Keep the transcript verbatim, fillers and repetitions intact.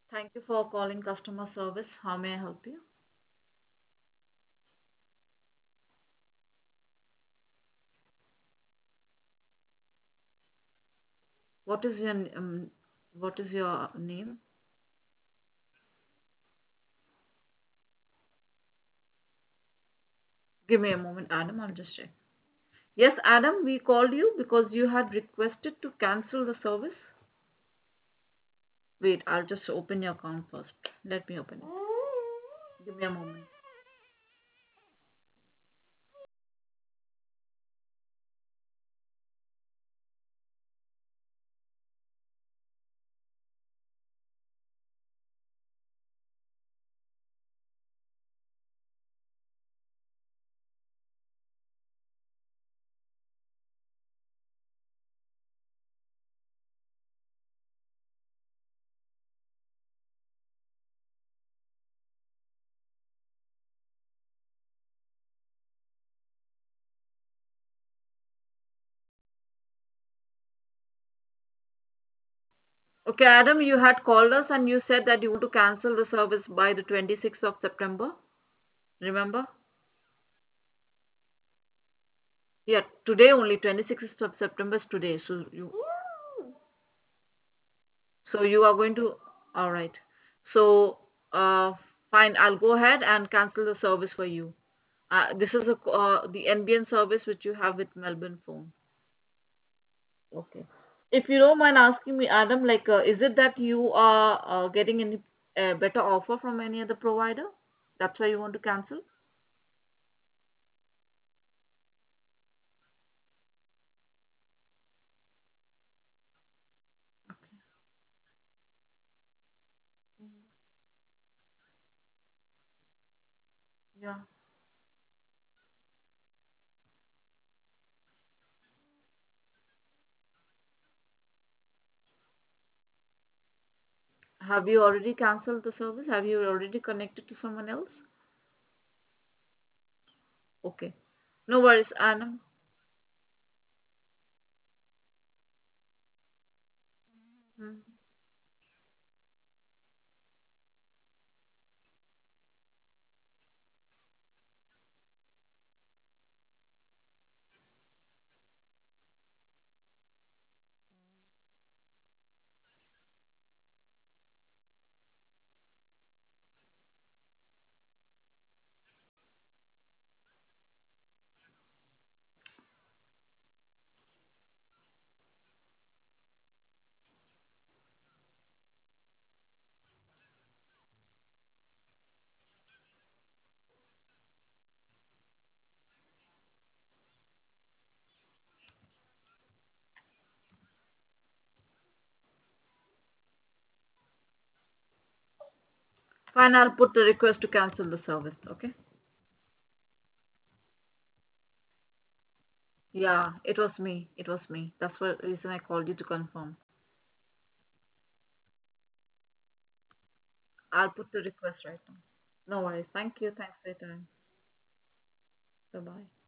Thank you for calling customer service. How may I help you? What is your n- um, what is your name? Give me a moment, Adam. I'll just check. Yes, Adam, we called you because you had requested to cancel the service. Wait, I'll just open your account first. Let me open it. Give me a moment. Okay, Adam, you had called us and you said that you want to cancel the service by the twenty-sixth of September. Remember? Yeah, today only, twenty-sixth of September is today. So you So you are going to, all right. So, uh, fine. I'll go ahead and cancel the service for you. Uh, this is a, uh, the N B N service which you have with Melbourne phone. Okay. If you don't mind asking me, Adam, like, uh, is it that you are uh, getting any uh, better offer from any other provider? That's why you want to cancel? Yeah. Have you already canceled the service? Have you already connected to someone else? Okay. No worries, Adam. Hmm. Fine, I'll put the request to cancel the service. Okay. Yeah, it was me. It was me. That's the reason I called you to confirm. I'll put the request right now. No worries. Thank you. Thanks for your time. Bye bye.